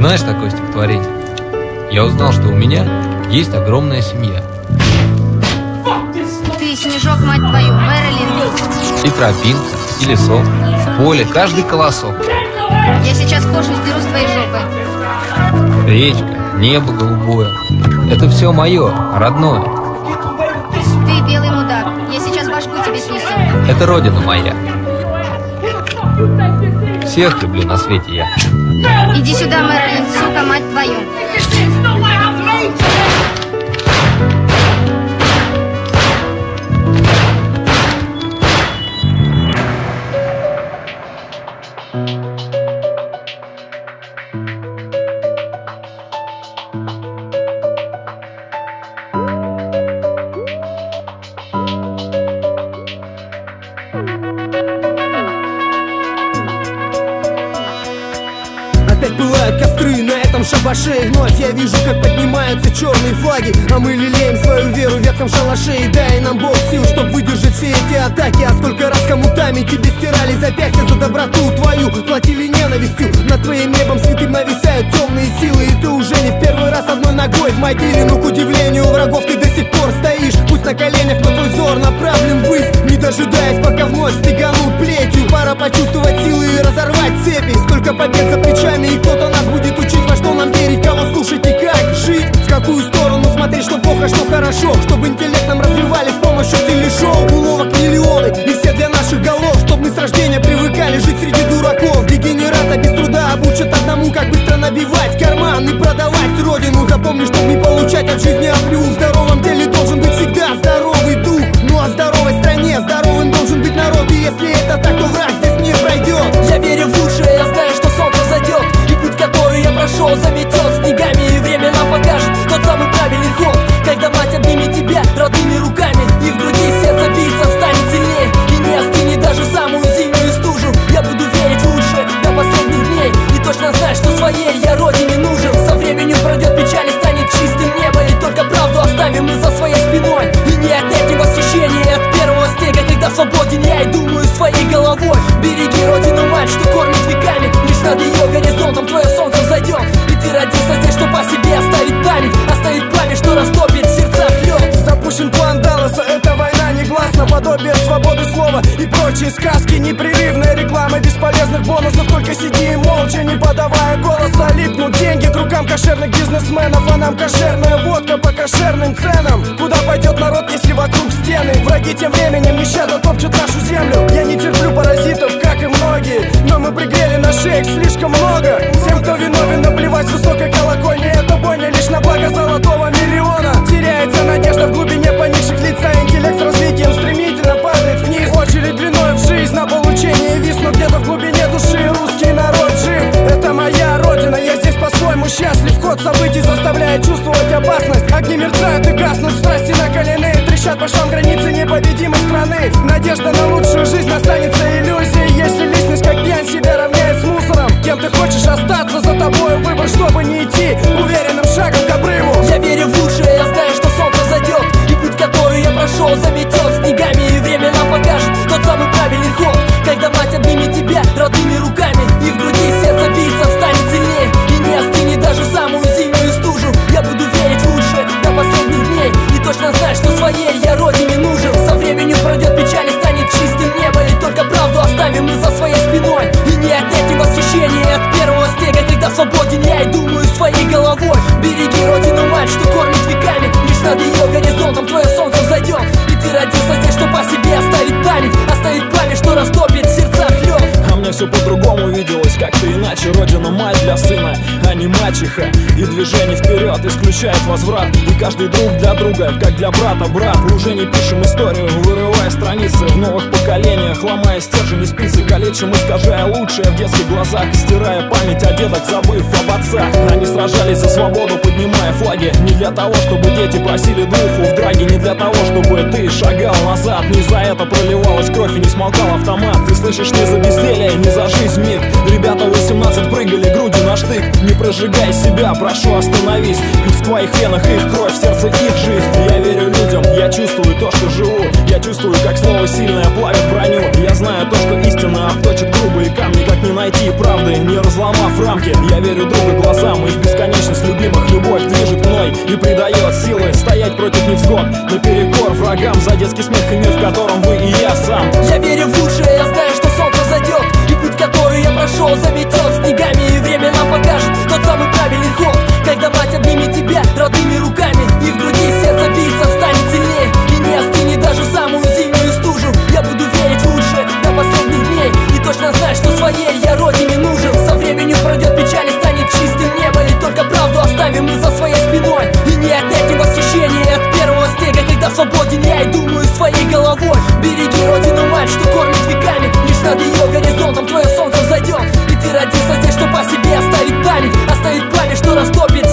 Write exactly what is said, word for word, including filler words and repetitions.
Знаешь такое стихотворение? Я узнал, что у меня есть огромная семья. Ты снежок, мать твою, Мэрилин. И тропинка, и лесок, в поле каждый колосок. Я сейчас кожу сдеру с твоей жопы. Речка, небо голубое. Это все мое, родное. Ты белый мудак, я сейчас башку тебе снесу. Это родина моя. Всех люблю на свете я. Иди сюда, Мэрилин, сука, мать твою. Опять пылают костры на этом шабаше, и вновь я вижу, как поднимаются черные флаги. А мы лелеем свою веру в ветхом шалаше. И дай нам Бог сил, чтоб выдержать все эти атаки. А сколько раз комутами тебе стирали запястья за доброту твою, платили ненавистью. Над твоим небом святым нависают темные силы. И ты уже не в первый раз одной ногой в могиле. Но к удивлению врагов ты до сих пор стоишь, пусть на коленях, но твой взор направлен ввысь. Не дожидаясь, пока вновь стеганут плетью. Пора почувствовать силы и разорвать цепи. Сколько побед за плечами, и кто-то нас будет учить, во что нам верить, кого слушать и как жить. В какую сторону смотреть, что плохо, что хорошо. Чтобы интеллект нам развивали с помощью телешоу. Уловок миллионы, и все для наших голов. Чтоб мы с рождения привыкали жить среди дураков. Дегенерата без труда обучат одному, как быстро набивать карман и продавать родину. Запомни, чтоб не получать от жизни оплю. В здоровом теле должен быть всегда здоровый дух. Ну а в здоровой стране здоровым должен быть народ. И если это так, то враг здесь не пройдет. Я верю в лучшее, я знаю, что солнце зайдет. И путь, который я прошел, заметет снегами. И время нам покажет тот самый правильный ход. Когда мать обнимет тебя родными руками, и в груди сердце биться станет сильнее. И не остынет даже самую зимнюю стужу. Я буду верить в лучшее до последних дней. И точно знать, что своей я родине нужен. Со временем пройдет печаль и станет чистым небо. И только правду оставим мы за своей спиной. И не отнять ни восхищение от первого снега. Когда свободен я и думаю своей головой. Береги родину, мать, что кормит веками. Лишь над ее горизонтом твое солнце взойдет. И ты родился здесь, чтоб о себе оставить память. Оставить пламя, что растопит в сердцах лед. Запущен план Далласа, это война негласно. Подобие свободы слова и прочие сказки. Непрерывная реклама бесполезных бонусов. Только сиди и молча, не подавая голоса. Липнут деньги к рукам кошерных бизнесменов. А нам кошерная водка по кошерным ценам. Куда пойдет народ, если вокруг стены? Враги тем временем нещадно топчут нашу землю. Я не терплю паразитов, как и многие. Но мы пригрели на шеях слишком много. Всем, кто виновен, наплевать с высокой колокольни. Это бойня лишь на благо золотого миллиона. Теряется надежда в глубине поникших лица. Интеллект с развитием стремительно падает вниз. Очередь длиной в жизнь на получение виз. Но где-то в глубине души русский народ жив. Это моя родина, я здесь по-своему счастлив. Ход событий заставляет чувствовать опасность. Огни мерцают и гаснут, страсти накалены. Трещат по швам границы непобедимой страны. Надежда на лучшую жизнь останется иллюзией. Если личность как пьянь себя равняет с мусором. Кем ты хочешь остаться, за тобой выбор, чтобы не идти уверенным шагом к обрыву. Я верю в лучшее, я знаю, что солнце зайдет. И путь, который я прошел, заметет снегами. И время нам покажет тот самый правильный ход. Когда мать обнимет тебя родными руками. И в груди сердце биться станет сильнее. И не остынет даже самую зимнюю стужу. Я буду верить в лучшее до последних дней. И точно знать, что своей я родине нужен. Со временем пройдет печаль и станет чистым небо. И только правду оставим мы за своей спиной. И не отнять ни восхищение от первого снега. Когда свободен я и думаю своей головой. Береги родину, мать, что кормит веками. Лишь над ее горизонтом твое солнце взойдет. И ты родился здесь, чтоб о себе оставить память. Оставить пламя, что растопит в сердцах лед. А мне все по-другому виделось, как-то иначе. Родина мать для сына, а не мачеха. И движение вперед исключает возврат. И каждый друг для друга, как для брата брат. Мы уже не пишем историю, вырывая страницы в новых поколениях, ломая стержень и спицы, калечим, искажая лучшее в детских глазах. Стирая память о дедах, забыв об отцах. Они сражались за свободу, поднимая флаги. Не для того, чтобы дети просили духу в драге. Не для того, чтобы ты шагал назад. Не за это проливалась кровь и не смолкал автомат. Ты слышишь, не за безделие, не за жизнь миг. Ребята восемнадцать прыгали грудью на штык. Не прожигай себя, прошу, остановись. Ведь в твоих венах их кровь, в сердце их жизнь. Я верю людям, я чувствую то, что живу. Я чувствую, как слово сильное плавит броню. Я знаю то, что истина обточит грубые камни, как не найти правды, не разломав рамки. Я верю другу глазам, их бесконечность любимых. Любовь движет мной и придает силы стоять против невзгод, наперекор врагам, за детский смех и мир, в котором вы и я сам. Я верю в лучшее, я знаю, что солнце зайдет, и путь, который я прошел, заметет снегами, и время нам покажет тот самый правильный ход. Когда мать обнимет тебя родными руками, и в груди сердце биться станет сильнее, и не остынет даже самую зимнюю стужу. Я буду верить в лучшее до последних дней, и точно знать, что своей я родине нужен. Со временем пройдет печаль и станет чистым небо, и только правду оставим мы за своей спиной. И не отнять им восхищение от первого снега, когда свободен я и думаю своей головой. Береги родину, мать, что кормит веками, лишь над ее горизонтом твое солнце взойдет. И ты родился здесь, чтобы о себе оставить память, оставить пламя, что растопит